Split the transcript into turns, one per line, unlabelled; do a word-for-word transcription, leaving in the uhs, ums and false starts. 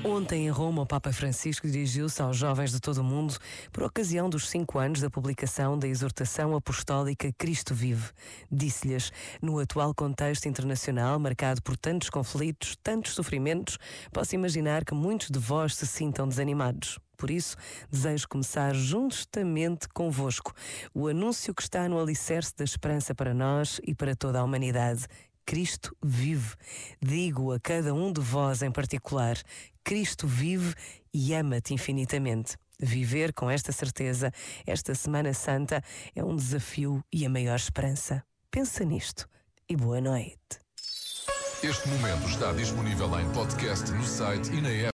Ontem em Roma, o Papa Francisco dirigiu-se aos jovens de todo o mundo por ocasião dos cinco anos da publicação da exortação apostólica Cristo Vive. Disse-lhes, no atual contexto internacional marcado por tantos conflitos, tantos sofrimentos, posso imaginar que muitos de vós se sintam desanimados. Por isso, desejo começar justamente convosco o anúncio que está no alicerce da esperança para nós e para toda a humanidade. Cristo vive. Digo a cada um de vós em particular, Cristo vive e ama-te infinitamente. Viver com esta certeza, esta Semana Santa, é um desafio e a maior esperança. Pensa nisto e boa noite.
Este momento está disponível em podcast no site e na app.